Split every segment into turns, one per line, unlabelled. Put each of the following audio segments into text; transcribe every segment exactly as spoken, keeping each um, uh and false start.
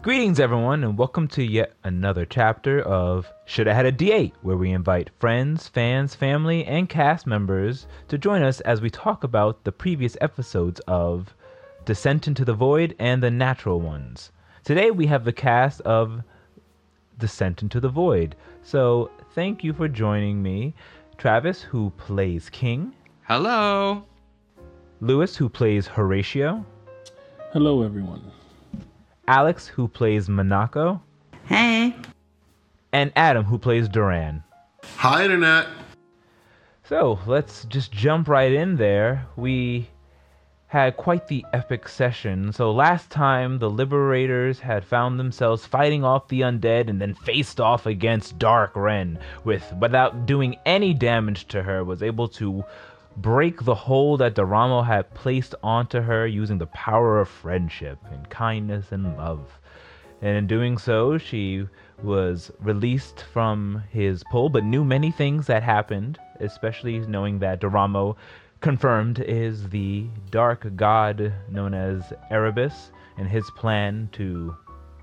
Greetings, everyone, and welcome to yet another chapter of Shoulda Had a D eight, where we invite friends, fans, family, and cast members to join us as we talk about the previous episodes of Descent into the Void and the Natural Ones. Today we have the cast of Descent into the Void. So thank you for joining me. Travis, who plays King.
Hello.
Lewis, who plays Horatio.
Hello, everyone.
Alex, who plays Monaco.
Hey.
And Adam, who plays Duran.
Hi, Internet.
So let's just jump right in there. We had quite the epic session. So last time, the Liberators had found themselves fighting off the undead and then faced off against Dark Ren, with, without doing any damage to her, was able to break the hold that Doramo had placed onto her using the power of friendship and kindness and love. And in doing so, she was released from his pull, but knew many things that happened, especially knowing that Doramo confirmed is the dark god known as Erebus, and his plan to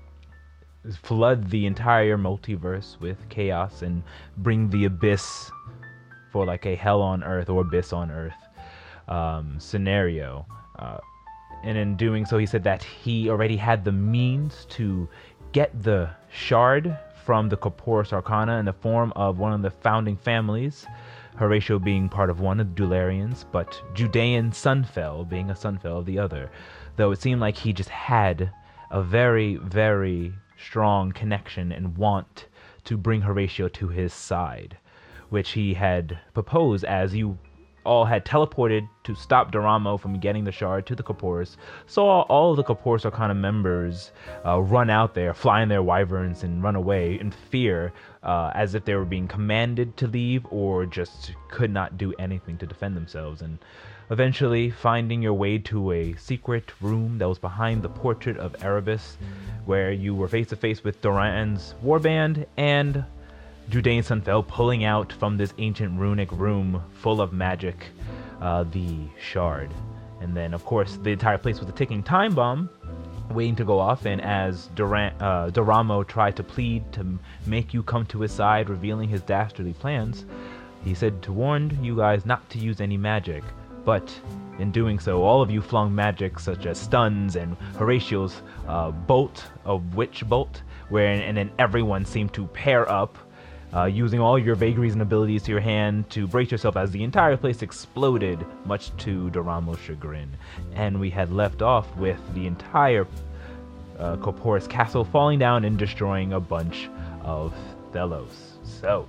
flood the entire multiverse with chaos and bring the abyss for like a hell on earth or abyss on earth um, scenario. Uh, and in doing so, he said that he already had the means to get the shard from the Corporus Arcana in the form of one of the founding families, Horatio being part of one of the Dularians, but Judean Sunfell being a Sunfell of the other. Though it seemed like he just had a very, very strong connection and want to bring Horatio to his side, which he had proposed as you all had teleported to stop Doramo from getting the shard to the Corporus. Saw all of the Corporus Arcana members uh, run out there, flying their wyverns and run away in fear, uh, as if they were being commanded to leave or just could not do anything to defend themselves. And eventually finding your way to a secret room that was behind the portrait of Erebus, where you were face to face with Doran's warband and Judean Sunfell pulling out from this ancient runic room full of magic uh, the shard. And then, of course, the entire place was a ticking time bomb waiting to go off. And as Duran, uh, Doramo tried to plead to make you come to his side, revealing his dastardly plans, he said to warn you guys not to use any magic. But in doing so, all of you flung magic such as stuns and Horatio's uh, bolt, a witch bolt, wherein and then everyone seemed to pair up, Uh, using all your vagaries and abilities to your hand to brace yourself as the entire place exploded, much to Doramo's chagrin. And we had left off with the entire uh, Corporus castle falling down and destroying a bunch of Thelos. So,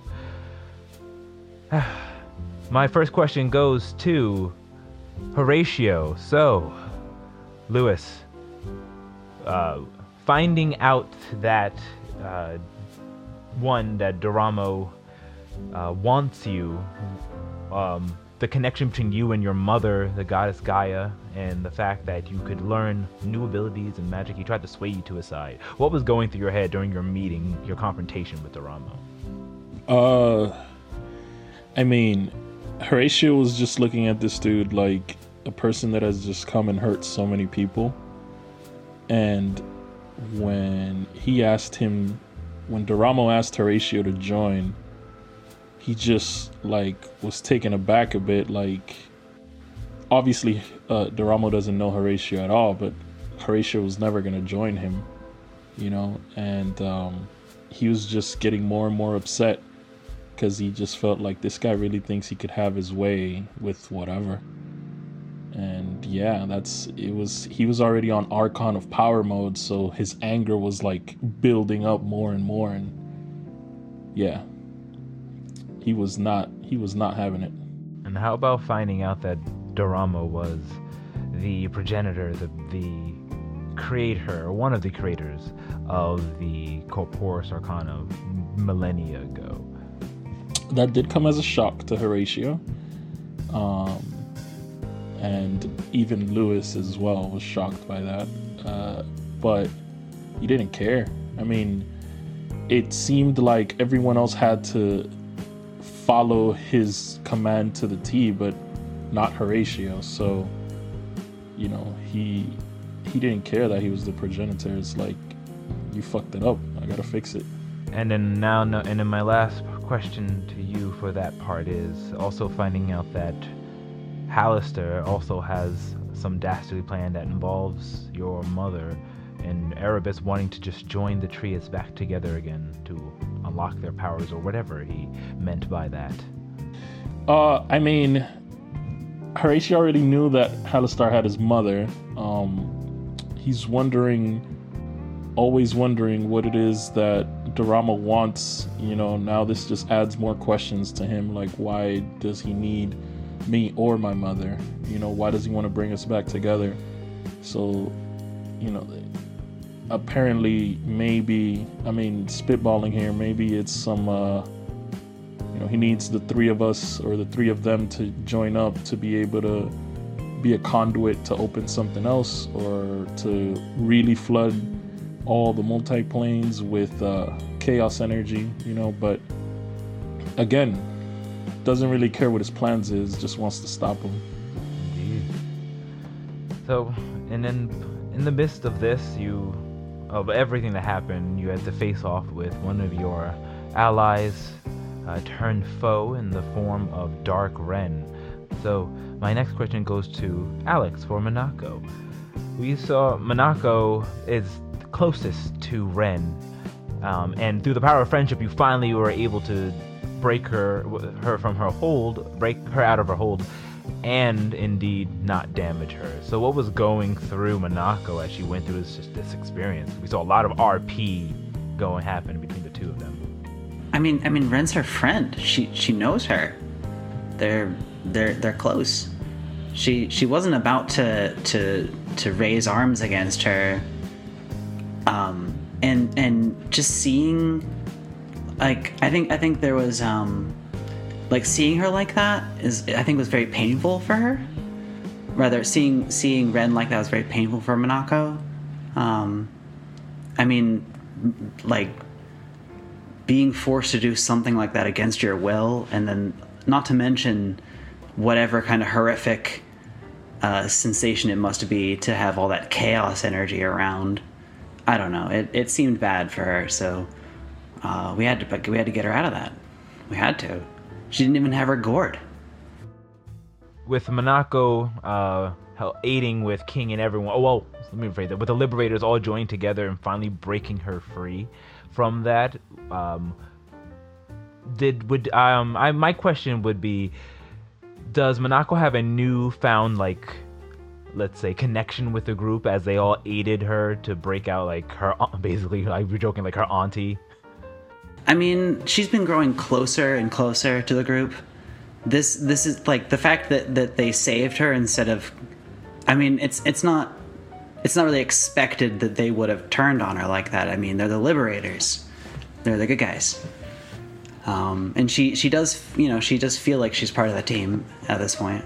my first question goes to Horatio. So, Lewis, uh, finding out that uh, one, that Doramo uh, wants you, um, the connection between you and your mother, the goddess Gaia, and the fact that you could learn new abilities and magic. He tried to sway you to his side. What was going through your head during your meeting, your confrontation with Doramo?
Uh, I mean, Horatio was just looking at this dude like a person that has just come and hurt so many people. And when he asked him, when Doramo asked Horatio to join, he just like was taken aback a bit. Like, obviously, uh, Doramo doesn't know Horatio at all, but Horatio was never gonna join him, you know. And um, he was just getting more and more upset because he just felt like this guy really thinks he could have his way with whatever. And yeah, that's it was he was already on Archon of Power mode, so his anger was like building up more and more, and yeah, he was not he was not having it.
And how about finding out that Doramo was the progenitor, the the creator, or one of the creators of the Corporus Arcana millennia ago?
That did come as a shock to Horatio. Um And even Lewis as well was shocked by that. Uh, but he didn't care. I mean, it seemed like everyone else had to follow his command to the T, but not Horatio. So, you know, he he didn't care that he was the progenitor. It's like, you fucked it up. I gotta fix it.
And then now, no, and then my last question to you for that part is also finding out that Hallister also has some dastardly plan that involves your mother and Erebus wanting to just join the Trias back together again to unlock their powers or whatever he meant by that.
Uh, I mean, Horatio already knew that Hallister had his mother. Um, he's wondering, always wondering what it is that Dorama wants. You know, now this just adds more questions to him. Like, why does he need me or my mother? You know, why does he want to bring us back together? So, you know, apparently, maybe, I mean, spitballing here, maybe it's some, uh, you know, he needs the three of us or the three of them to join up to be able to be a conduit to open something else or to really flood all the multi-planes with uh, chaos energy, you know, but again, doesn't really care what his plans is, just wants to stop him.
Indeed. So, and then in the midst of this, you, of everything that happened, you had to face off with one of your allies uh, turned foe in the form of Dark Ren. So, my next question goes to Alex for Minako. We saw Minako is closest to Ren, um, and through the power of friendship, you finally were able to break her her from her hold, break her out of her hold, and indeed not damage her. So what was going through Minako as she went through this, this experience? We saw a lot of R P going happen between the two of them.
I mean, I mean, Ren's her friend. She she knows her. They're they're they're close. She she wasn't about to to to raise arms against her. Um, and and just seeing, like, I think I think there was um, like seeing her like that is I think was very painful for her. Rather, seeing seeing Ren like that was very painful for Minako. Um, I mean, like being forced to do something like that against your will, and then not to mention whatever kind of horrific uh, sensation it must be to have all that chaos energy around. I don't know. It it seemed bad for her, so uh, we had to we had to get her out of that. We had to. She didn't even have her gourd.
With Minako uh, aiding with King and everyone. Oh well, let me rephrase that. With the Liberators all joining together and finally breaking her free from that. Um, did would um I my question would be, does Minako have a newfound, like, let's say, connection with the group as they all aided her to break out, like, her, basically, like, we're joking, like, her auntie?
I mean, she's been growing closer and closer to the group. This this is, like, the fact that, that they saved her instead of... I mean, it's it's not it's not really expected that they would have turned on her like that. I mean, they're the Liberators. They're the good guys. Um, and she, she does, you know, she does feel like she's part of the team at this point.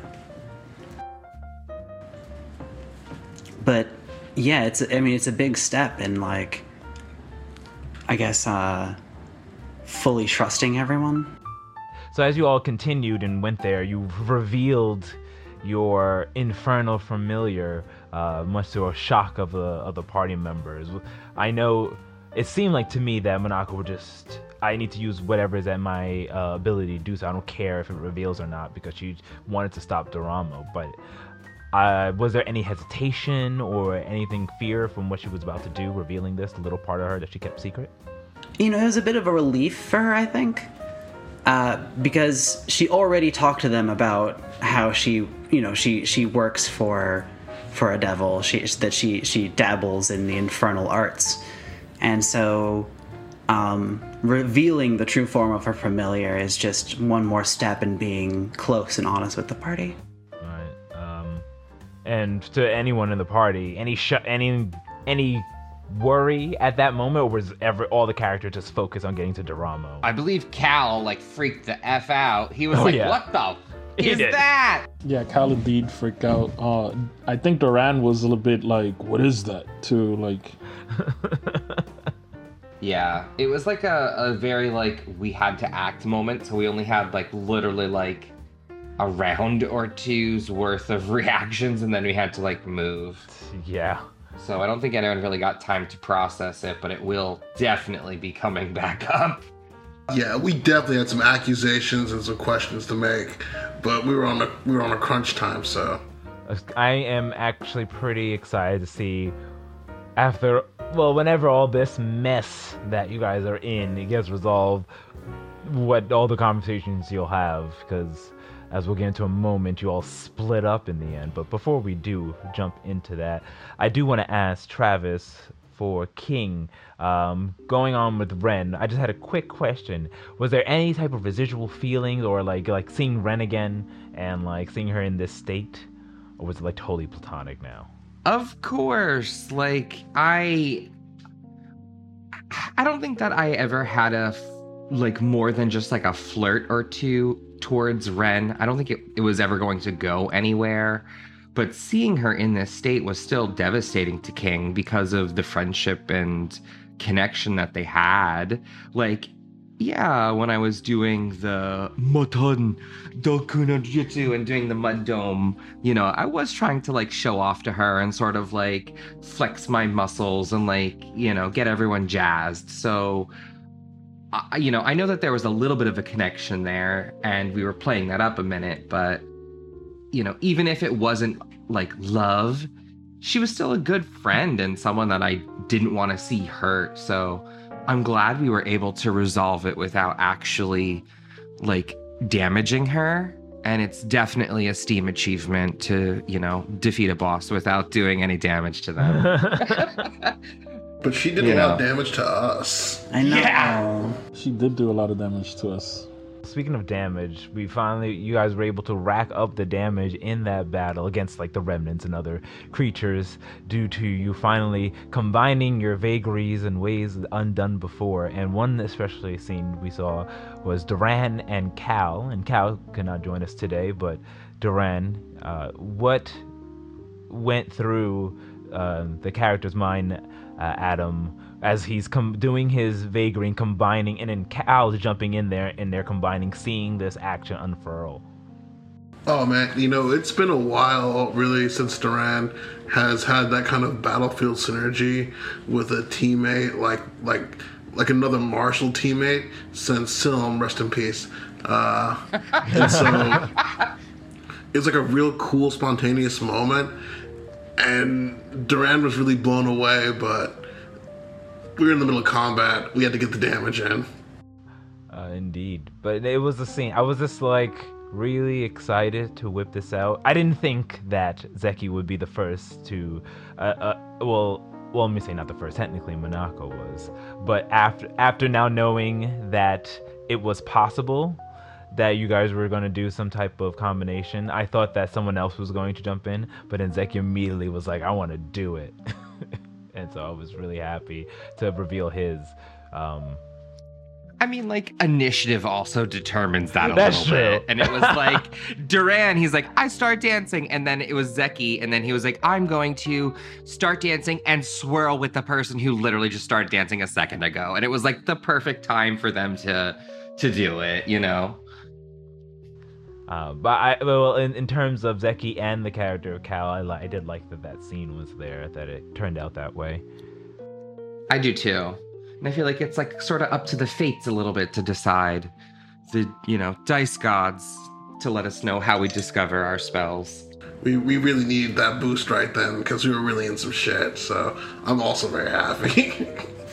But yeah, it's, I mean, it's a big step in, like, I guess, uh, fully trusting everyone.
So as you all continued and went there, you revealed your infernal familiar, uh, much to a shock of the, of the party members. I know it seemed like to me that Minako would just, I need to use whatever is at my uh, ability to do so. I don't care if it reveals or not, because she wanted to stop Doramo. But uh, was there any hesitation or anything, fear from what she was about to do, revealing this little part of her that she kept secret?
You know, it was a bit of a relief for her, I think, uh, because she already talked to them about how she, you know, she she works for for a devil. She that she she dabbles in the infernal arts, and so. Um, revealing the true form of her familiar is just one more step in being close and honest with the party.
Right. Um, and to anyone in the party, any sh- any any worry at that moment, or was ever all the characters just focused on getting to Doramo?
I believe Cal like freaked the F out. He was
Oh,
like,
yeah.
"What the f-
He
is
did.
that?"
Yeah, Cal indeed freaked out. Uh, I think Duran was a little bit like, what is that, too? Like...
Yeah, it was like a, a very like we had to act moment, so we only had like literally like a round or two's worth of reactions, and then we had to like move.
Yeah.
So I don't think anyone really got time to process it, but it will definitely be coming back up.
Yeah, we definitely had some accusations and some questions to make, but we were on a we were on a crunch time, so
I am actually pretty excited to see after, well, whenever all this mess that you guys are in, it gets resolved, what all the conversations you'll have, because as we'll get into a moment, you all split up in the end. But before we do jump into that, I do want to ask Travis for King, um, going on with Ren. I just had a quick question. Was there any type of residual feelings, or like like seeing Ren again and like seeing her in this state, or was it like totally platonic now?
Of course, like I, I don't think that I ever had a like more than just like a flirt or two towards Ren. I don't think it, it was ever going to go anywhere. But seeing her in this state was still devastating to King because of the friendship and connection that they had. Like, yeah, when I was doing the Matan Doku no Jutsu and doing the Mud Dome, you know, I was trying to like show off to her and sort of like flex my muscles and like, you know, get everyone jazzed. So, I, you know, I know that there was a little bit of a connection there and we were playing that up a minute, but you know, even if it wasn't like love, she was still a good friend and someone that I didn't want to see hurt. So I'm glad we were able to resolve it without actually like damaging her. And it's definitely a Steam achievement to, you know, defeat a boss without doing any damage to them.
But she did
Yeah.
a lot of damage to us.
I know.
Yeah.
She did do a lot of damage to us.
Speaking of damage, we finally, you guys were able to rack up the damage in that battle against like the remnants and other creatures due to you finally combining your vagaries in ways undone before. And one especially scene we saw was Duran and Cal, and Cal cannot join us today, but Duran, uh, what went through uh, the character's mind, uh, Adam, as he's com- doing his vagary and combining, and then Cal jumping in there and they're combining, seeing this action unfurl.
Oh man, you know, it's been a while really since Duran has had that kind of battlefield synergy with a teammate, like like like another Marshall teammate since Silm, rest in peace. Uh, and so it was like a real cool, spontaneous moment, and Duran was really blown away, but we were in the middle of combat. We had to get the damage in.
Uh, indeed. But it was a scene. I was just like really excited to whip this out. I didn't think that Zeki would be the first to, uh, uh, well, well, let me say not the first. Technically, Monako was. But after after now knowing that it was possible that you guys were going to do some type of combination, I thought that someone else was going to jump in. But then Zeki immediately was like, I want to do it. And so I was really happy to reveal his. Um,
I mean, like, initiative also determines that a
That's
little
true.
bit. And it was like, Duran, he's like, I start dancing. And then it was Zeki. And then he was like, I'm going to start dancing and swirl with the person who literally just started dancing a second ago. And it was like the perfect time for them to to do it, you know?
Uh, but I, well, in, in terms of Zeki and the character of Cal, I, li- I did like that that scene was there, that it turned out that way.
I do too. And I feel like it's like sort of up to the fates a little bit to decide, the, you know, dice gods to let us know how we discover our spells.
We we really needed that boost right then because we were really in some shit. So I'm also very happy.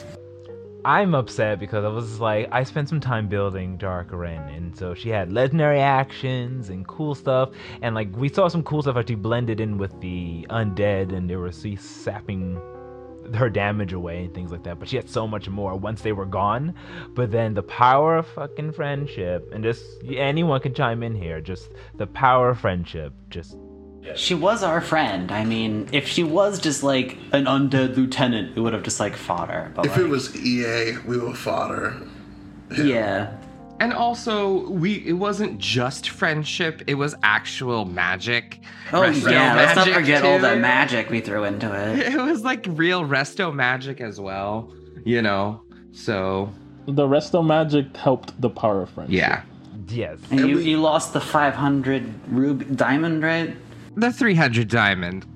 I'm upset because I was like, I spent some time building Dark Ren, and so she had legendary actions and cool stuff, and like we saw some cool stuff actually blended in with the undead, and they were see- sapping her damage away and things like that. But she had so much more once they were gone. But then the power of fucking friendship, and just anyone can chime in here, just the power of friendship, just.
She was our friend. I mean, if she was just like an undead lieutenant, we would have just like fought her. But
If
like,
it was E A, we would have fought her.
yeah.
And also, we it wasn't just friendship, it was actual magic.
Oh
Resto
yeah, let's not
magic,
forget all
too.
that magic we threw into it.
It was like real resto magic as well, you know? So,
The resto magic helped the power of friendship.
yeah.
Yes.
And
And
you,
we-
you lost the five hundred ruby diamond, right?
The three hundred diamond.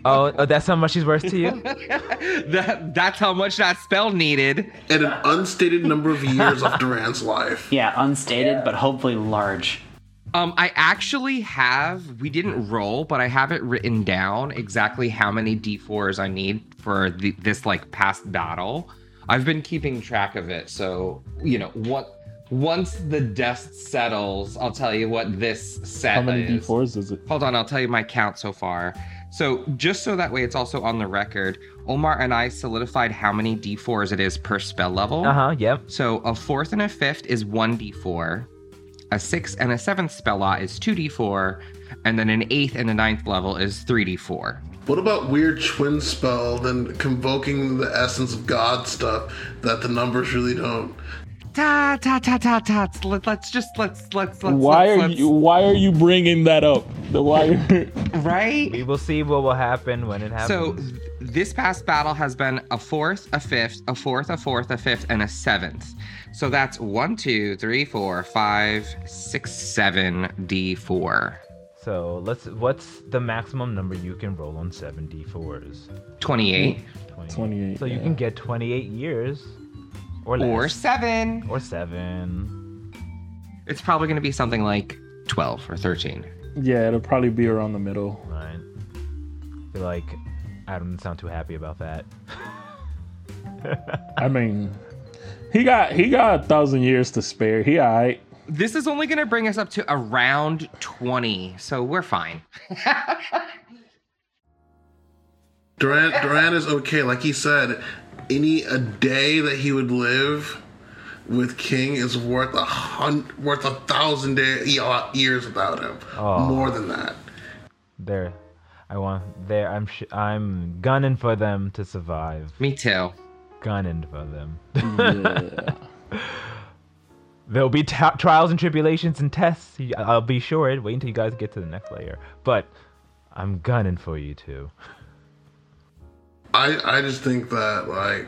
Oh, oh, that's how much she's worth to you?
that that's how much that spell needed.
And an unstated number of years of Duran's life.
Yeah, unstated, but hopefully large.
Um, I actually have, we didn't roll, but I have it written down exactly how many D fours I need for the, this like past battle. I've been keeping track of it. So, you know, what once the dust settles, I'll tell you what this set
How many
is.
D fours is it?
Hold on, I'll tell you my count so far. So just so that way it's also on the record, Omar and I solidified how many D fours it is per spell level.
Uh-huh, yep.
So a fourth and a fifth is one D four. A sixth and a seventh spell lot is two D four, and then an eighth and a ninth level is three D four.
What about weird twin spell and convoking the essence of God stuff that the numbers really don't?
Ta ta ta ta ta. Let, let's just let's let's let's.
Why
let's,
are
let's,
you Why are you bringing that up? The why?
right?
We will see what will happen when it happens.
So th- this past battle has been a fourth, a fifth, a fourth, a fourth, a fifth, and a seventh. So that's one, two, three, four, five, six, seven D four.
So let's. What's the maximum number you can roll on seven D fours?
Twenty-eight.
twenty-eight.
So you
yeah.
can get twenty-eight years, or less,
Or seven.
or seven.
It's probably going to be something like twelve or thirteen.
Yeah, it'll probably be around the middle.
Right. I feel like I don't sound too happy about that.
I mean, he got he got a thousand years to spare. He alright.
This is only going to bring us up to around twenty, so we're fine.
Duran Duran is okay. Like he said, any a day that he would live with King is worth a hun- worth a thousand day, years without him.
Oh.
More than that.
There, I want there. I'm sh- I'm gunning for them to survive.
Me too.
Gunning for them.
Yeah.
There'll be t- trials and tribulations and tests. I'll be sure. Wait until you guys get to the next layer. But I'm gunning for you too.
I I just think that like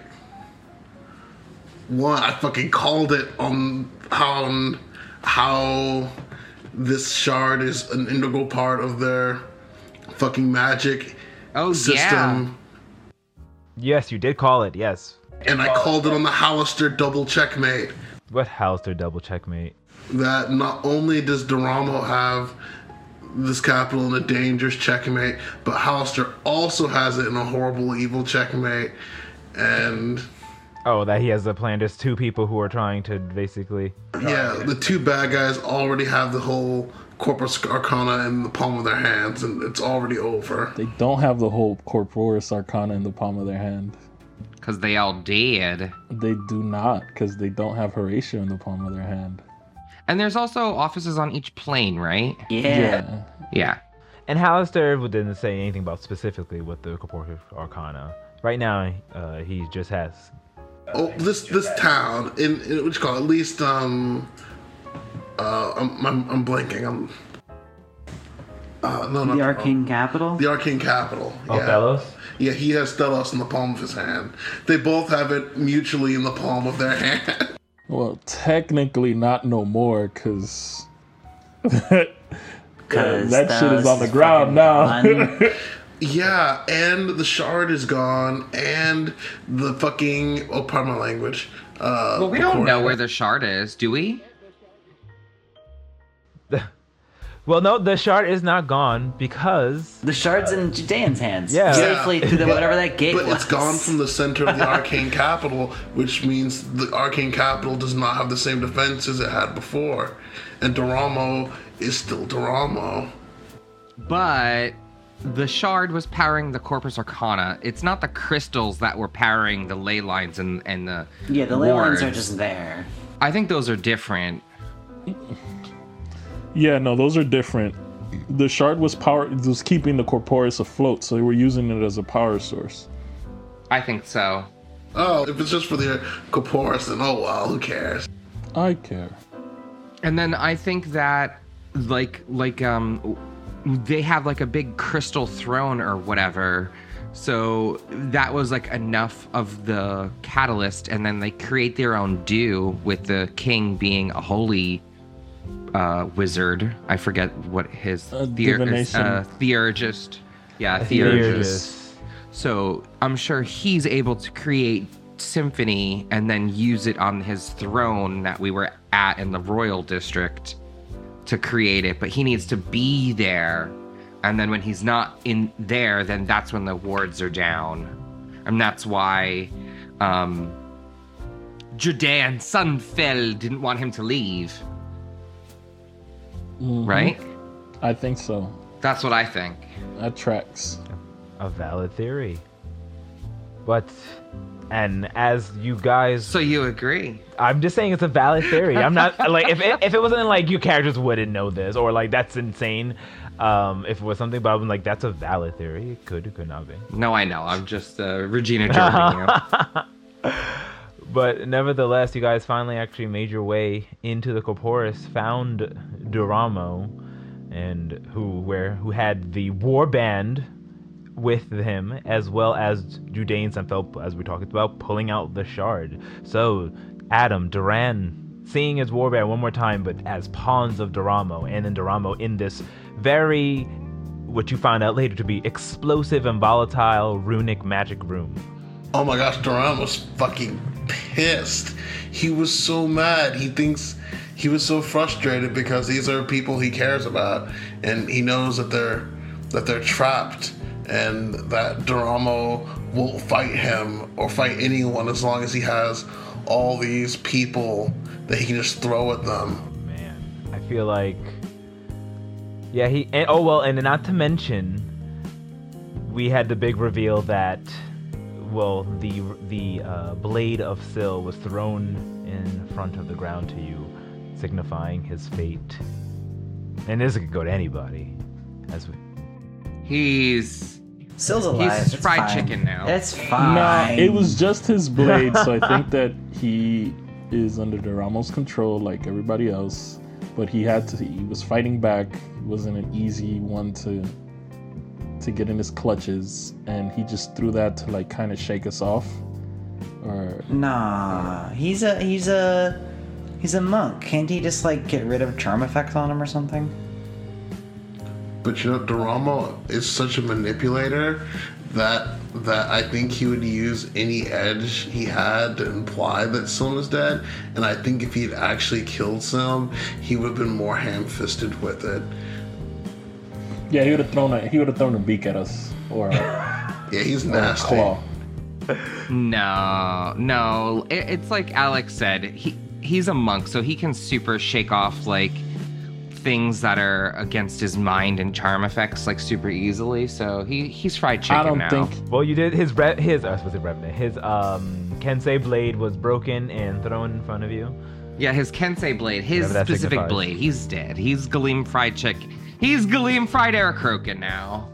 one, I fucking called it on how on how this shard is an integral part of their fucking magic
Oh,
system.
yeah.
Yes, you did call it. Yes.
And I called it on the Hallister double checkmate.
What Hallister double checkmate?
That not only does Doramo have this capital in a dangerous checkmate, but Hallister also has it in a horrible evil checkmate. And
Oh, that he has a plan. There's two people who are trying to basically.
yeah, the two bad guys already have the whole Corpus Arcana in the palm of their hands, and it's already over.
They don't have the whole Corporis Arcana in the palm of their hand.
Because they all did.
They do not, because they don't have Horatio in the palm of their hand.
And there's also offices on each plane, right?
Yeah.
Yeah.
And Hallister didn't say anything about specifically what the Corpus Arcana. Right now, uh, he just has.
Oh, this this town in, in what you call it, at least um uh I'm I'm, I'm blanking. I'm uh no, not
The Arcane Capital?
the Arcane Capital.
Oh,
yeah.
Delos?
Yeah, he has Delos in the palm of his hand. They both have it mutually in the palm of their hand.
Well, technically not no more, because
Cause
that shit is
those
on the ground
fucking
now.
gone.
Yeah, and the shard is gone, and the fucking oh, pardon my language. Uh,
Well, we don't
record-
know where the shard is, do we?
Well, no, the shard is not gone because.
The shard's in Judean's hands.
Yeah.
Safely
Yeah,
to the
but-
whatever that gate
But
was.
it's gone from the center of the Arcane Capital, which means the Arcane Capital does not have the same defenses it had before. And Doramo is still Doramo.
But the shard was powering the Corpus Arcana. It's not the crystals that were powering the ley lines and, and the
Yeah, the ley lines are
wards.
just there.
I think those are different.
Yeah, no, those are different. The shard was power was keeping the Corporis afloat, so they were using it as a power source.
I think so.
Oh, if it's just for the Corporus, then oh well, who cares?
I care.
And then I think that like like um they have like a big crystal throne or whatever. So that was like enough of the catalyst, and then they create their own dew with the king being a holy uh, wizard. I forget what his
Uh,
theor-
divination.
uh, theurgist. Yeah,
Theurgus.
Theurgus. So I'm sure he's able to create Symphony and then use it on his throne that we were at in the royal district to create it. But he needs to be there. And then when he's not in there, then that's when the wards are down. And that's why um, Judean Sunfell didn't want him to leave.
Mhm.
Right?
I think so.
That's what I think.
That tracks.
A valid theory. But, and as you guys,
So you agree?
I'm just saying it's a valid theory. I'm not like if it, if it wasn't like you characters wouldn't know this or like that's insane. Um, if it was something, but I'm like that's a valid theory. It could, it could not be.
No, I know. I'm just uh, Regina Jordan. you.
But nevertheless, you guys finally actually made your way into the Corporis, found Duramo, and who where who had the war band with him, as well as Judean Sunfell, as we talked about, pulling out the shard. So, Adam, Duran, seeing his warband one more time, but as pawns of Duramo, and then Duramo in this very, what you found out later to be explosive and volatile runic magic room.
Oh my gosh, Duran was fucking pissed. He was so mad. He thinks he was so frustrated because these are people he cares about, and he knows that they're that they're trapped, and that Duramo won't fight him or fight anyone as long as he has all these people that he can just throw at them.
Man, I feel like, yeah, he. And, oh well, and not to mention, we had the big reveal that, well, the the uh, blade of Syl was thrown in front of the ground to you, signifying his fate. And this could go to anybody, as we.
He's
He's
alive.
He's
It's
fried
fine.
chicken now.
It's fine.
Nah, it was just his blade, so I think that he is under Duramo's control like everybody else. But he had to. He was fighting back. It wasn't an easy one to to get in his clutches, and he just threw that to like kind of shake us off. Or
Nah, he's a he's a he's a monk. Can't he just like get rid of charm effects on him or something?
But you know, Duramo is such a manipulator that that I think he would use any edge he had to imply that Sim is dead. And I think if he'd actually killed Sim, he would have been more ham-fisted with it.
yeah, he would have thrown a he would have thrown a beak at us or,
Yeah, he's
or a
nasty.
claw.
No, no. It, it's like Alex said. He he's a monk, so he can super shake off like things that are against his mind and charm effects like super easily. So he he's fried chicken
I don't
now.
think.
Well, you did his re- his uh, was it revenant? His um Kensei blade was broken and thrown in front of you.
Yeah, his Kensei blade, his
Whatever that
specific
signifies.
blade. He's dead. He's Galeem fried chicken. He's Galeem fried air croaking now.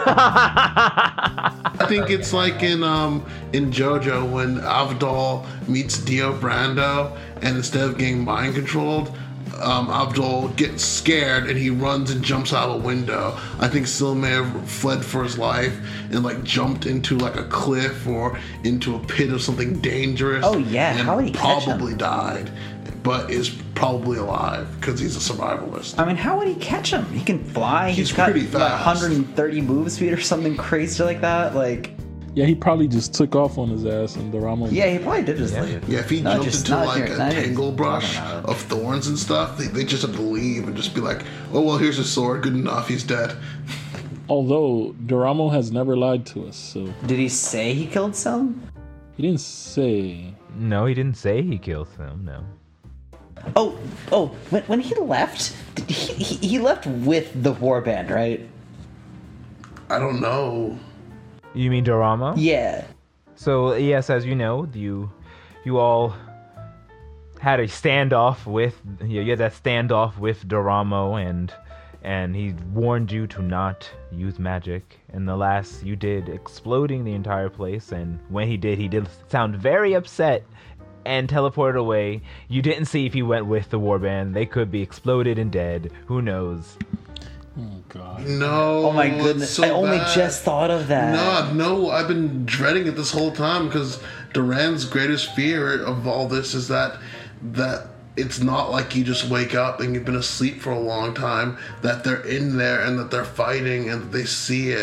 I think it's like in um in JoJo when Avdol meets Dio Brando, and instead of getting mind controlled, um, Avdol gets scared and he runs and jumps out a window. I think Syl may have fled for his life and like jumped into like a cliff or into a pit of something dangerous.
Oh, yeah,
and
how would he catch him?
probably died, but is probably alive because he's a survivalist.
I mean, how would he catch him? He can fly.
He's
got
pretty
what,
fast.
one hundred thirty move speed or something crazy like that. Like,
Yeah, he probably just took off on his ass, and Duramo.
yeah, he probably did just
Yeah.
leave.
Yeah, if he
Not
jumped
just-
into
not
like
here-
a
not here
tangle brush
talking about it.
of thorns and stuff, they, they just have to leave and just be like, oh, well, here's his sword. Good enough. He's dead.
Although Duramo has never lied to us, so
Did he say he killed some?
he didn't say.
No, he didn't say he killed him. No.
Oh, oh, when, when he left, did he, he, he left with the warband, right?
I don't know.
You mean Dorama?
Yeah.
So yes, as you know, you you all had a standoff with you had that standoff with Doramo, and and he warned you to not use magic. And the last you did, exploding the entire place. And when he did, he did sound very upset and teleported away. You didn't see if he went with the warband. They could be exploded and dead. Who knows?
Oh God.
No.
Oh my
it's
goodness!
so
I only
bad.
just thought of that.
No, no, I've been dreading it this whole time because Duran's greatest fear of all this is that that it's not like you just wake up and you've been asleep for a long time, that they're in there and that they're fighting and they see it.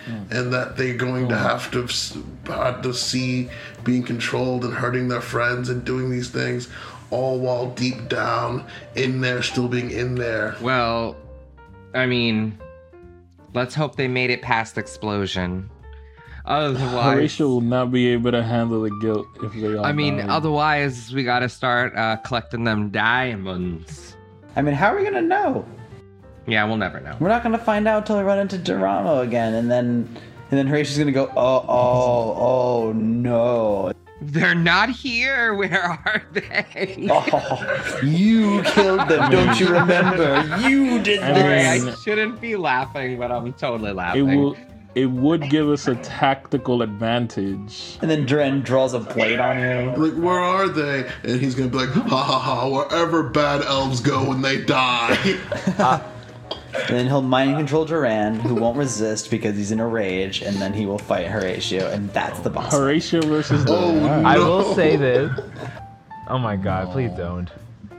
and that they're going to have to have to see being controlled and hurting their friends and doing these things, all while deep down in there still being in there.
Well, I mean, let's hope they made it past explosion. Otherwise,
Horatio will not be able to handle the guilt if they all
I mean,
die.
otherwise we gotta start uh, collecting them diamonds.
I mean, how are we gonna know?
Yeah, we'll never know.
We're not gonna find out till we run into Doramo again, and then and then Horatio's gonna go, oh, oh, oh no.
They're not here. Where are they?
Oh, you killed them, don't you remember? You did
I
this.
mean-
I shouldn't be laughing, but I'm totally
It
laughing.
will. It would give us a tactical advantage.
And then Dren draws a blade on you.
Like, where are they? And he's gonna be like, ha ha ha, wherever bad elves go when they die.
And then he'll mind control Duran, who won't resist because he's in a rage, and then he will fight Horatio, and that's the boss.
Horatio versus the.
Oh,
Rat.
I
No.
will say this. Oh my god, please don't.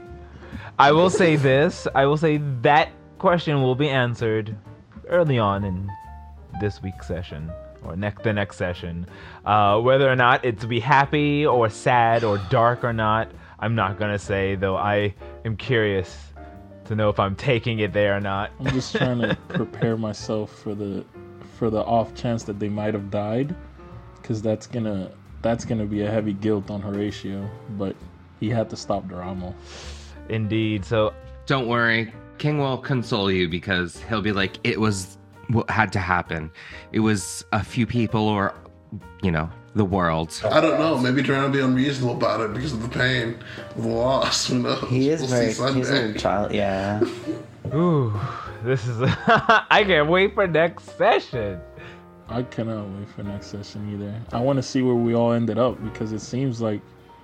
I will say this. I will say that question will be answered early on in this week's session or next the next session. Uh, whether or not it's to be happy or sad or dark or not, I'm not gonna say, though I am curious to know if I'm taking it there or not.
I'm just trying to prepare myself for the for the off chance that they might have died, because that's gonna that's gonna be a heavy guilt on Horatio. But he had to stop Doramo.
Indeed. So
Don't worry. King will console you because he'll be like, it was what had to happen. It was a few people or, you know, the world.
I don't know. Maybe Duran will be unreasonable about it because of the pain of the loss. Who knows?
He is
We'll
very,
see
he's a
Sunday.
little child, yeah.
ooh, this is I can't wait for next session.
I cannot wait for next session either. I want to see where we all ended up, because it seems like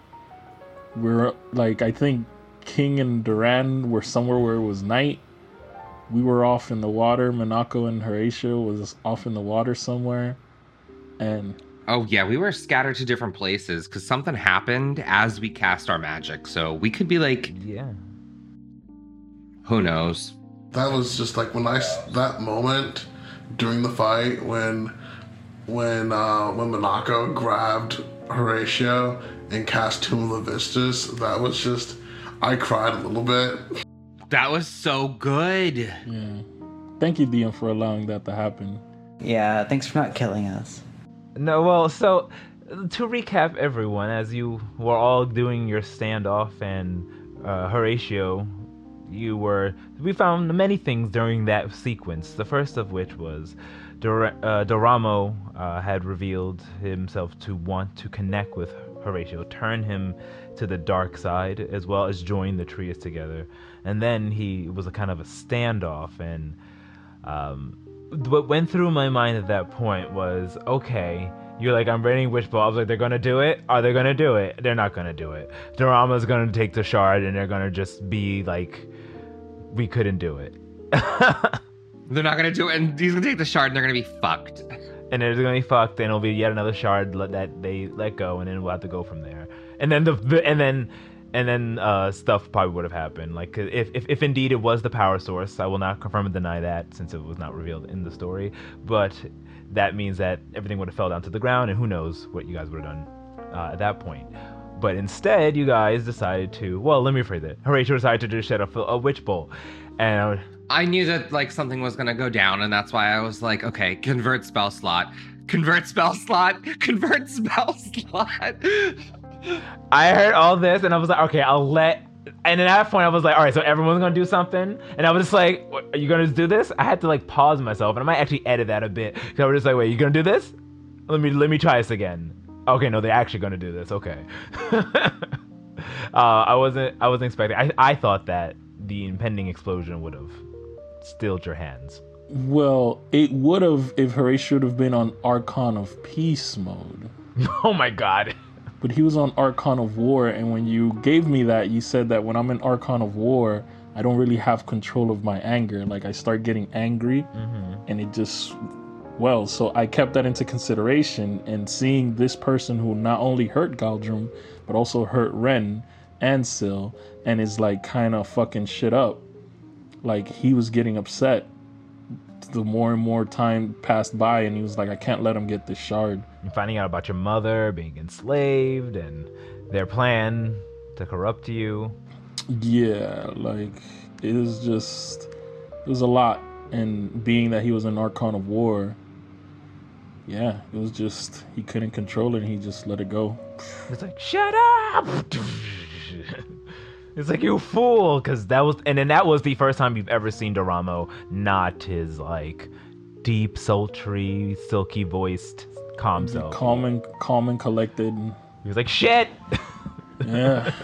we're like I think King and Duran were somewhere where it was night. We were off in the water. Minako and Horatio was off in the water somewhere, and
Oh, yeah, we were scattered to different places because something happened as we cast our magic. So we could be like,
Yeah.
who knows?
That was just like when I s- that moment during the fight when when uh, when Monaco grabbed Horatio and cast Tomb of the Vistas. That was just I cried a little bit.
That was so good.
yeah. Thank you, D M, for allowing that to happen.
Yeah, thanks for not killing us.
No, well, so to recap, everyone, as you were all doing your standoff and uh, Horatio, you were. We found many things during that sequence. The first of which was Dor- uh, Doramo uh, had revealed himself to want to connect with Horatio, turn him to the dark side, as well as join the Trias together. And then he it was a kind of a standoff, and um, what went through my mind at that point was, okay, you're like, I'm raining Witch Bolt. I was like, they're gonna do it? Are they gonna do it? They're not gonna do it. Dorama's gonna take the shard, and they're gonna just be like, we couldn't do it.
They're not going to do it, and he's going to take the shard, and they're going to be fucked.
And they're gonna be fucked, and it'll be yet another shard let- that they let go, and then we'll have to go from there. And then the, the and then and then uh, stuff probably would have happened. Like if, if if indeed it was the power source, I will not confirm or deny that since it was not revealed in the story. But that means that everything would have fell down to the ground, and who knows what you guys would have done uh, at that point. But instead, you guys decided to. Well, let me rephrase it. Horatio decided to just shed a, a witch bolt, and. I would,
I knew that like something was going to go down, and that's why I was like, okay, convert spell slot. Convert spell slot. Convert spell slot.
I heard all this and I was like, okay, I'll let. And at that point, I was like, all right, so everyone's gonna do something, and I was just like, what, are you gonna do this? I had to like pause myself, and I might actually edit that a bit because I was just like, wait, you gonna do this? Let me let me try this again. Okay, no, they're actually gonna do this. Okay. uh, I wasn't I wasn't expecting. I I thought that the impending explosion would have stilled your hands.
Well, it would have if Horatio would have been on Archon of Peace mode.
Oh my god.
But he was on Archon of War, and when you gave me that, you said that when I'm in Archon of War, I don't really have control of my anger. Like, I start getting angry,
Mm-hmm.
and it just... Well, so I kept that into consideration, and seeing this person who not only hurt Galdrum, but also hurt Ren and Syl, and is, like, kind of fucking shit up. Like, he was getting upset the more and more time passed by, and he was like, I can't let him get this shard.
And finding out about your mother being enslaved and their plan to corrupt you.
Yeah, like, it was just, it was a lot. And being that he was an Archon of War, yeah, it was just, he couldn't control it, and he just let it go.
It's like, shut up! It's like, you fool! Because that was, and then that was the first time you've ever seen Doramo not his, like, deep, sultry, silky voiced, calm self.
Calm and, calm and collected.
He was like, shit!
Yeah.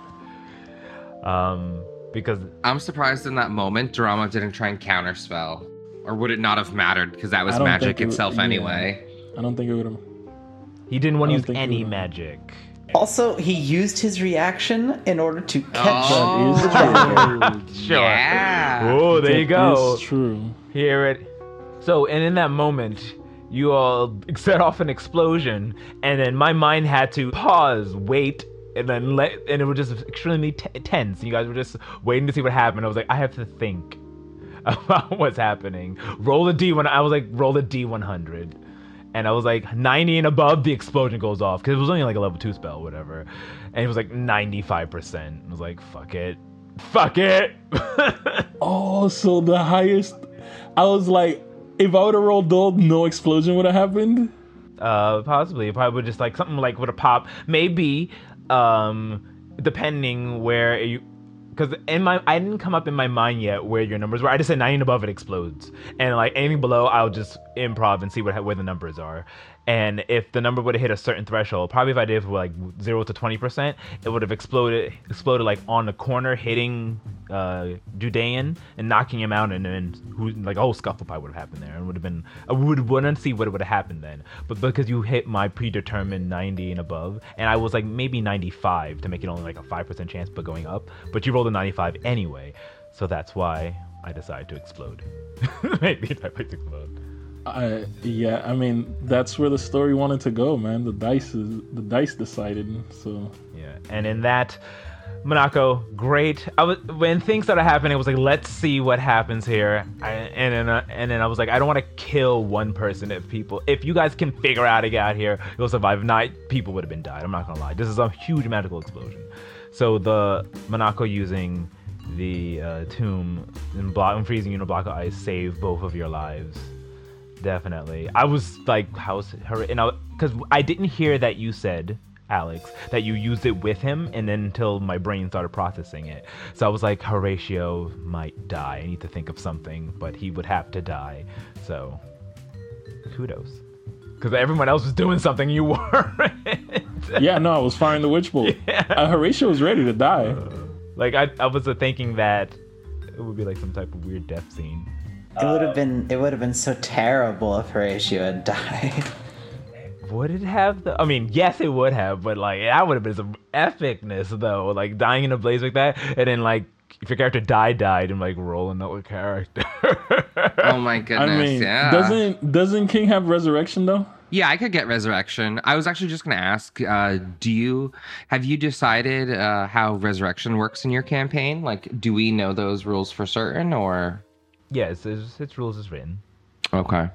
um, because...
I'm surprised in that moment Doramo didn't try and counterspell. Or would it not have mattered? Because that was
I don't
magic
think it-
itself
yeah.
anyway.
I don't think it would have.
he didn't want
I
to
don't
use
think
any
he would.
magic.
Also, he used his reaction in order to catch.
Oh,
Sure.
yeah.
Oh, there you go.
It's true.
Hear it. So, and in that moment, you all set off an explosion, and then my mind had to pause, wait, and then let, and it was just extremely t- tense. You guys were just waiting to see what happened. I was like, I have to think about what's happening. Roll a D one. I was like, roll a D one hundred. And I was like, ninety and above, the explosion goes off. Because it was only like a level two spell, whatever. And it was like ninety-five percent. I was like, fuck it. Fuck it.
Oh, so the highest. I was like, if I would have rolled dull, no explosion would have happened.
Uh, possibly. It probably would just like something like would have popped. Maybe, um, depending where you, because in my I didn't come up in my mind yet where your numbers were. I just said ninety and above it explodes, and like anything below, I'll just improv and see what where the numbers are. And if the number would have hit a certain threshold, probably if I did for like zero to twenty percent, it would have exploded exploded like on the corner, hitting uh Judean and knocking him out, and then who like a whole scuffle probably would have happened there, and would have been I would want to see what would have happened then. But because you hit my predetermined ninety and above, and I was like maybe ninety-five to make it only like a five percent chance but going up, but you rolled a ninety-five anyway, so that's why I decided to explode. Maybe if I like to explode.
I yeah, I mean that's where the story wanted to go, man. The dice is the dice decided. So
Yeah, and in that, Monaco, great. I was when things started happening, I was like, let's see what happens here. I, and then uh, and then I was like, I don't want to kill one person. If people, if you guys can figure out how to get out here, you'll survive. If not, people would have been died. I'm not gonna lie. This is a huge magical explosion. So the Monaco using the uh, tomb and block and freezing you in a block of ice saved both of your lives. Definitely. I was like, how's her? And I, because I didn't hear that you said, Alex, that you used it with him, and then until my brain started processing it. So I was like, Horatio might die. I need to think of something, but he would have to die. So, kudos. Because everyone else was doing something you weren't.
yeah, no, I was firing the witch bolt.
Yeah.
Uh, Horatio was ready to die.
Uh, like, I, I was uh, thinking that it would be like some type of weird death scene.
It would have been it would have been so terrible if Horatio had died.
Would it have the? I mean, yes, it would have, but like that would have been some epicness though. Like dying in a blaze like that, and then like if your character died, died, and like roll another character.
Oh my goodness,
I mean,
yeah.
doesn't doesn't King have resurrection though?
Yeah, I could get resurrection. I was actually just going to ask, uh, do you have you decided uh, how resurrection works in your campaign? Like, do we know those rules for certain, or?
Yes, it's, its rules is written.
Okay.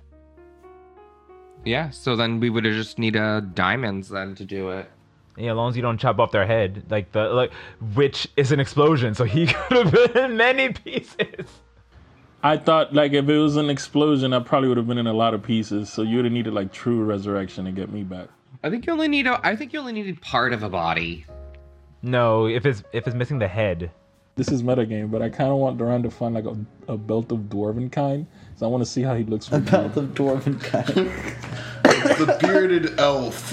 Yeah, so then we would just need uh, diamonds then to do it.
Yeah, as long as you don't chop off their head, like the like, which is an explosion, so he could have been in many pieces.
I thought like if it was an explosion, I probably would have been in a lot of pieces. So you would have needed like true resurrection to get me back.
I think you only need a. I think you only needed part of a body.
No, if it's if it's missing the head.
This is metagame, but I kind of want Duran to find like a, a belt of dwarven kind. So I want to see how he looks.
A
With
belt of dwarven kind.
The bearded elf.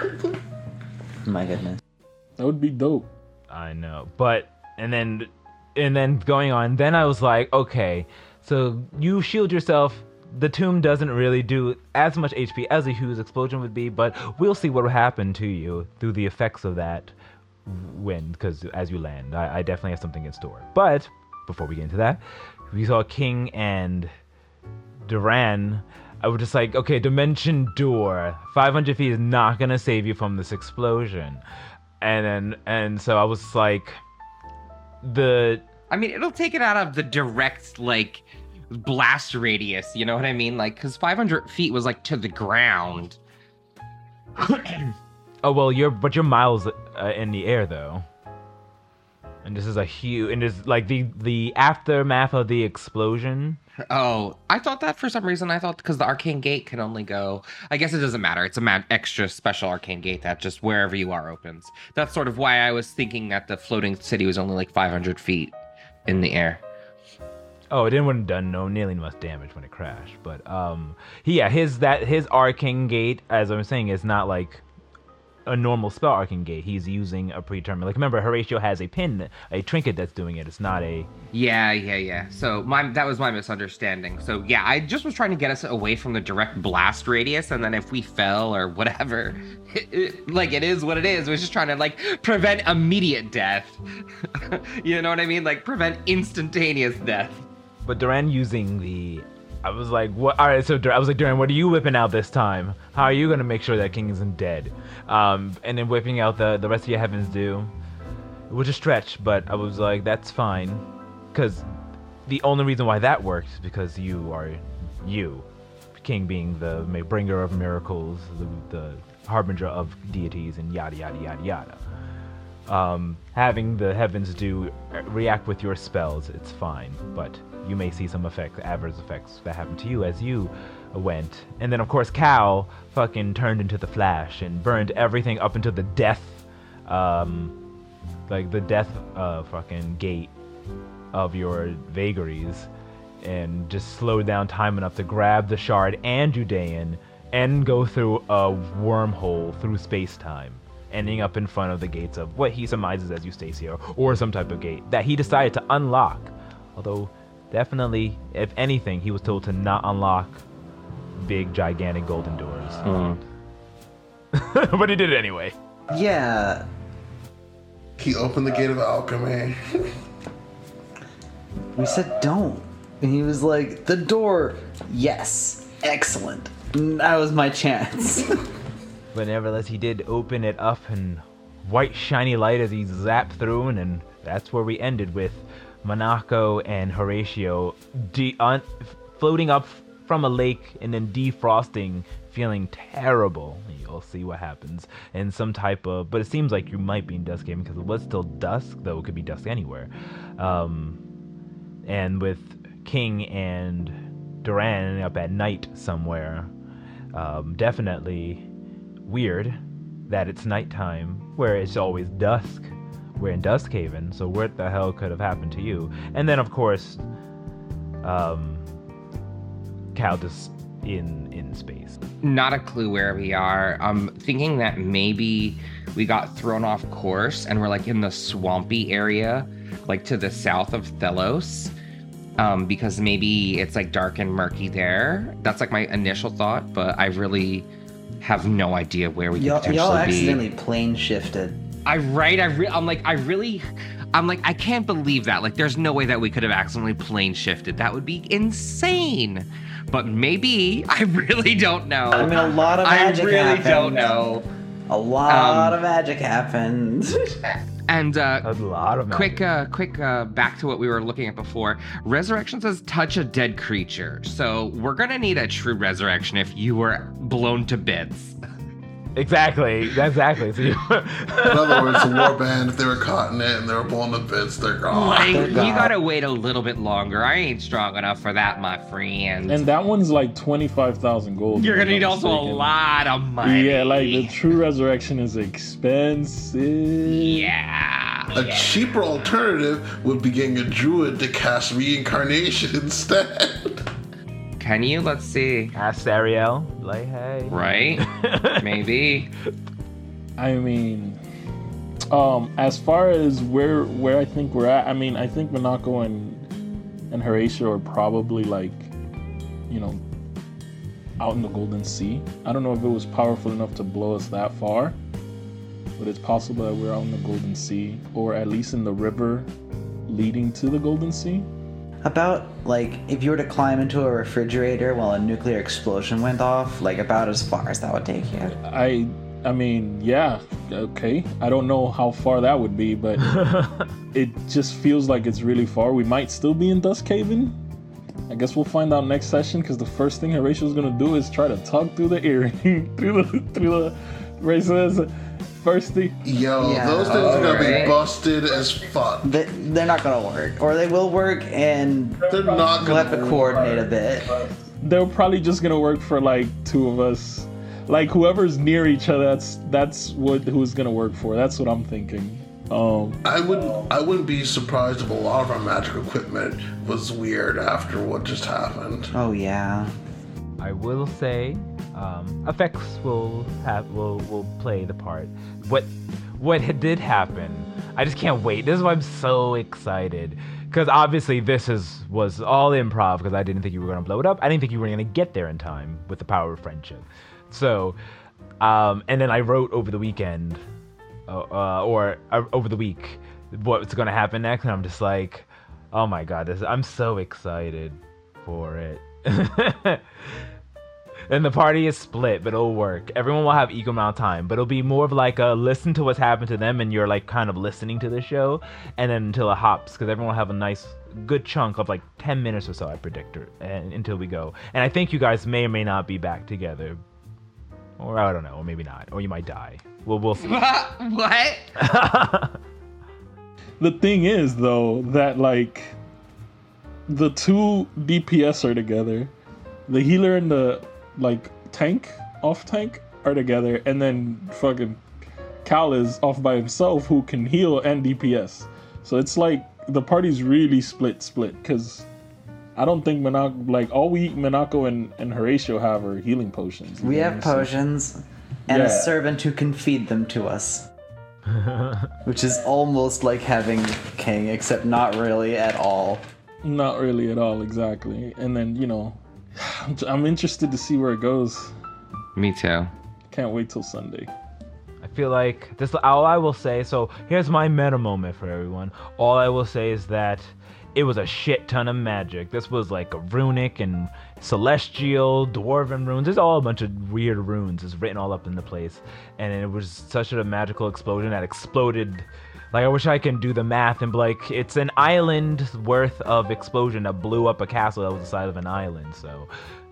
My goodness.
That would be dope.
I know, but and then and then going on, then I was like, okay, so you shield yourself. The tomb doesn't really do as much H P as a Hughes explosion would be, but we'll see what will happen to you through the effects of that when, because as you land, I, I definitely have something in store. But before we get into that, we saw King and Duran. I was just like, okay, dimension door, five hundred feet is not gonna save you from this explosion. And then, and so I was like, the
I mean, it'll take it out of the direct, like, blast radius. You know what I mean? Like, because five hundred feet was like to the ground.
Oh well, you're but you're miles uh, in the air though, and this is a huge and this like the the aftermath of the explosion.
Oh, I thought that for some reason. I thought because the arcane gate can only go. I guess it doesn't matter. It's a ma- extra special arcane gate that just wherever you are opens. That's sort of why I was thinking that the floating city was only like five hundred feet in the air.
Oh, it didn't wouldn't done no nearly much damage when it crashed, but um, yeah, his that his arcane gate, as I'm saying, is not like a normal spell arcane gate. He's using a predetermined. Like remember, Horatio has a pin, a trinket that's doing it. It's not a.
Yeah, yeah, yeah. So my that was my misunderstanding. So yeah, I just was trying to get us away from the direct blast radius, and then if we fell or whatever, it, it, like it is what it is. We're just trying to like prevent immediate death. You know what I mean? Like prevent instantaneous death.
But Duran using the. I was like, what? All right, so Dur- I was like, Duran, what are you whipping out this time? How are you gonna make sure that King isn't dead? Um, and then whipping out the the rest of your heavens do. It was a stretch, but I was like, that's fine, because the only reason why that worked is because you are you, King being the bringer of miracles, the, the harbinger of deities, and yada yada yada yada. Um, having the heavens do react with your spells, it's fine, but you may see some effects, adverse effects that happen to you as you went. And then of course Cal fucking turned into the Flash and burned everything up into the death, um, like the death uh, fucking gate of your vagaries, and just slowed down time enough to grab the shard and Judean and go through a wormhole through space-time, ending up in front of the gates of what he surmises as Eustacia, or some type of gate that he decided to unlock. Although, definitely, if anything, he was told to not unlock big, gigantic golden doors.
Mm.
But he did it anyway.
Yeah.
He opened the gate of alchemy.
We said don't. And he was like, the door, yes, excellent. That was my chance.
But nevertheless, he did open it up, and white shiny light as he zapped through, and, and that's where we ended with Monaco and Horatio de- un- floating up from a lake and then defrosting, feeling terrible. You'll see what happens. And some type of, but it seems like you might be in Duskhaven because it was still dusk, though it could be dusk anywhere. Um, and with King and Duran ending up at night somewhere, um, definitely weird that it's nighttime where it's always dusk. We're in Duskhaven, so what the hell could have happened to you? And then, of course, um, Cal just in in space.
Not a clue where we are. I'm thinking that maybe we got thrown off course and we're like in the swampy area, like to the south of Thelos, um, because maybe it's like dark and murky there. That's like my initial thought, but I really have no idea where we could
y'all,
potentially
y'all
be.
accidentally plane shifted.
I right. I re- I'm like I really, I'm like I can't believe that. Like there's no way that we could have accidentally plane shifted. That would be insane. But maybe I really don't know.
I mean, a lot of magic
I really
happened.
don't know.
A lot
Um,
of magic happened.
And uh,
A lot of
quick, uh, quick, uh, back to what we were looking at before. Resurrection says touch a dead creature. So we're gonna need a true resurrection if you were blown to bits.
Exactly, exactly. So you,
In other words, the warband, if they were caught in it and they were blown to bits, they're gone.
Like,
they're
you
gone.
gotta wait a little bit longer. I ain't strong enough for that, my friend.
And that one's like twenty-five thousand gold.
You're
if
gonna
I'm
need
not
also a
mistaken.
lot of money.
Yeah, like the true resurrection is expensive.
Yeah.
A cheaper alternative would be getting a druid to cast reincarnation instead.
Can you? Let's see.
asked Ariel, like, hey.
Right? Maybe.
I mean, um, as far as where where I think we're at, I mean, I think Monaco and and Horatio are probably like, you know, out in the Golden Sea. I don't know if it was powerful enough to blow us that far, but it's possible that we're out in the Golden Sea, or at least in the river leading to the Golden Sea.
About, like, if you were to climb into a refrigerator while a nuclear explosion went off, like, about as far as that would take you.
I I mean, yeah, okay. I don't know how far that would be, but it just feels like it's really far. We might still be in Duskhaven, I guess we'll find out next session because the first thing Horatio's gonna do is try to talk through the earring, through the through the. Ray says, first thing.
Yo,
Yeah.
those things are gonna
Alright.
be busted as fuck.
They, they're not gonna work, or they will work, and
They're not
we'll have
gonna
to coordinate a bit.
They're probably just gonna work for like two of us. Like whoever's near each other, that's that's what who's gonna work for. That's what I'm thinking. Um,
I would I wouldn't be surprised if a lot of our magic equipment was weird after what just happened.
Oh yeah.
I will say, um, effects will have will will play the part. What what had- did happen? I just can't wait. This is why I'm so excited. Because obviously this is was all improv. Because I didn't think you were gonna blow it up. I didn't think you were gonna get there in time with the power of friendship. So, um, and then I wrote over the weekend, uh, uh, or uh, over the week, what's gonna happen next, and I'm just like, oh my god, this I'm so excited for it. And the party is split, but it'll work. Everyone will have equal amount of time, but it'll be more of like a listen to what's happened to them, and you're like kind of listening to the show, and then until it hops, because everyone will have a nice, good chunk of like ten minutes or so, I predict, or, and, until we go. And I think you guys may or may not be back together, or I don't know, or maybe not, or you might die. Well, we'll see.
What?
the thing is though that like the two D P S are together, the healer and the like tank off tank are together, and then fucking Cal is off by himself who can heal and D P S. So it's like the party's really split split because I don't think Monaco, like all we Monaco and, and Horatio have are healing potions.
We
you
have
know? So-
potions and a
Yeah.
servant who can feed them to us. Which is almost like having King, except not really at all.
Not really at all, exactly. And then, you know, I'm interested to see where it goes.
Me too.
Can't wait till Sunday.
I feel like this. All I will say. So here's my meta moment for everyone. All I will say is that it was a shit ton of magic. This was like a runic and celestial, dwarven runes. There's all a bunch of weird runes. It's written all up in the place, and it was such a magical explosion that exploded. Like I wish I can do the math and be like, it's an island worth of explosion that blew up a castle that was the size of an island. So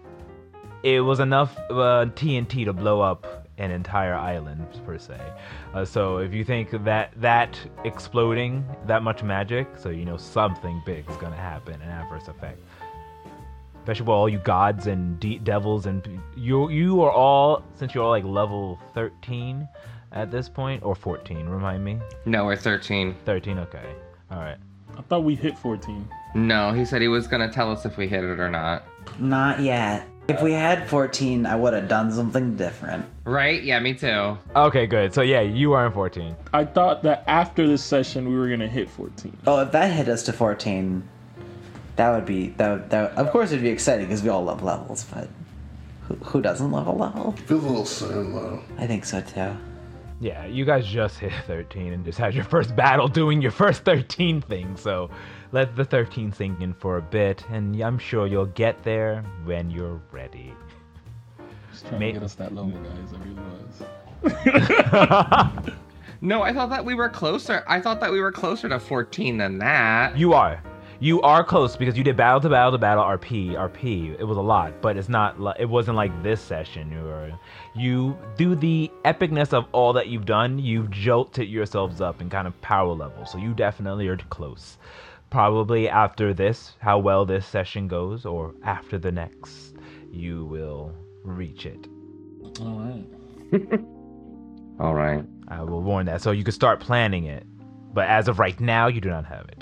it was enough uh, T N T to blow up an entire island per se. Uh, so if you think that that exploding that much magic, so you know something big is gonna happen, an adverse effect. Especially with all you gods and de- devils and you you are all, since you're all like level thirteen at this point, or fourteen, remind me.
No, we're thirteen.
thirteen, okay. All right.
I thought we hit fourteen.
No, he said he was gonna tell us if we hit it or not.
Not yet. If we had fourteen, I would have done something different.
Right? Yeah, me too.
Okay, good. So yeah, you are in fourteen.
I thought that after this session we were gonna hit fourteen.
Oh, if that hit us to fourteen, that would be that. Would, that would, of course, it'd be exciting because we all love levels. But who, who doesn't love a level?
Feels a little soon though.
I think so too.
Yeah, you guys just hit thirteen and just had your first battle doing your first thirteen thing, so let the thirteen sink in for a bit, and I'm sure you'll get there when you're ready.
Just trying
May-
to get us that level, guys. I really was.
No, I thought that we were closer. I thought that we were closer to fourteen than that.
You are. You are close because you did battle to battle to battle R P, R P. It was a lot, but it's not. li- It wasn't like this session. You were, you do the epicness of all that you've done. You've jolted yourselves up in kind of power level, so you definitely are close. Probably after this, how well this session goes, or after the next, you will reach it.
All right.
All right.
I will warn that, so you can start planning it. But as of right now, you do not have it.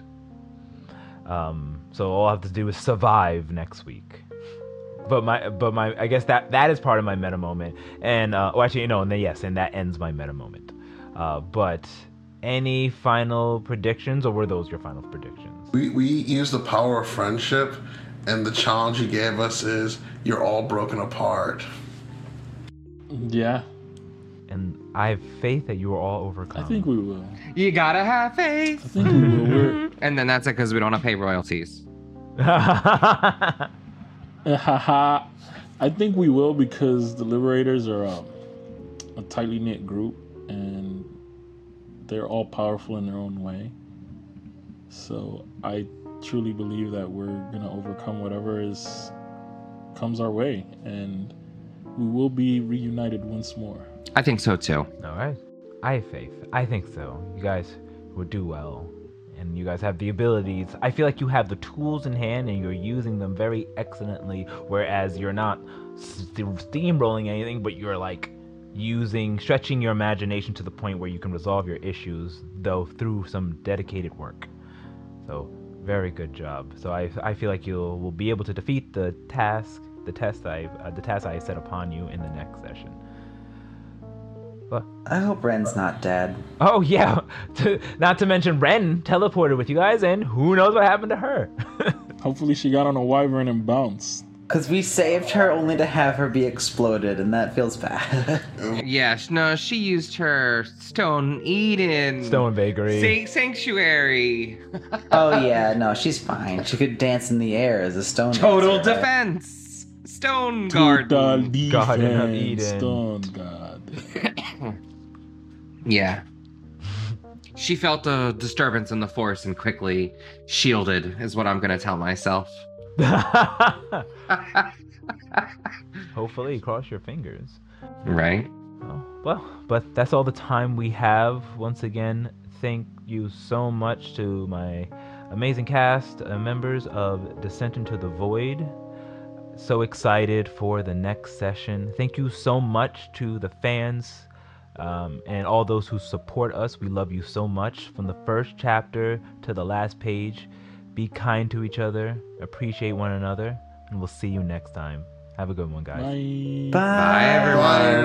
Um, so all I have to do is survive next week. But my, but my, I guess that that is part of my meta moment. And uh, well, actually, no, and then yes, and that ends my meta moment. Uh, but any final predictions, or were those your final predictions?
We we use the power of friendship, and the challenge you gave us is you're all broken apart.
Yeah,
And I have faith that you are all
I
overcome.
think we will.
You gotta have
I
faith.
think we will. We're,
And then that's it because we don't have to pay royalties.
haha. I think we will because the Liberators are um, a tightly knit group and they're all powerful in their own way. So I truly believe that we're gonna overcome whatever is comes our way, and we will be reunited once more.
I think so too.
All right. I have faith. I think so. You guys will do well. And you guys have the abilities. I feel like you have the tools in hand and you're using them very excellently. Whereas you're not st- steamrolling anything, but you're like using, stretching your imagination to the point where you can resolve your issues, though through some dedicated work. So, very good job. So I, I feel like you will be able to defeat the task, the test I, uh, the task I set upon you in the next session. But,
I hope Ren's not dead.
oh yeah, to, not to mention Ren teleported with you guys, and who knows what happened to her.
Hopefully she got on a wyvern and bounced.
Because we saved her only to have her be exploded, and that feels bad.
Yeah, sh- no, she used her Stone Eden.
Stone Bakery.
Sa- sanctuary.
Oh yeah, no, she's fine. She could dance in the air as a stone
Total
dancer, right?
defense. Stone
Total
Garden.
defense,
Garden of Eden.
Stone God.
Yeah. She felt a disturbance in the force and quickly shielded, is what I'm going to tell myself.
Hopefully, cross your fingers.
Right?
Oh, well, but that's all the time we have. Once again, thank you so much to my amazing cast, uh, members of Descent into the Void. So excited for the next session. Thank you so much to the fans um, and all those who support us. We love you so much. From the first chapter to the last page, be kind to each other, appreciate one another, and we'll see you next time. Have a good one, guys.
Bye.
Bye,
Bye, everyone.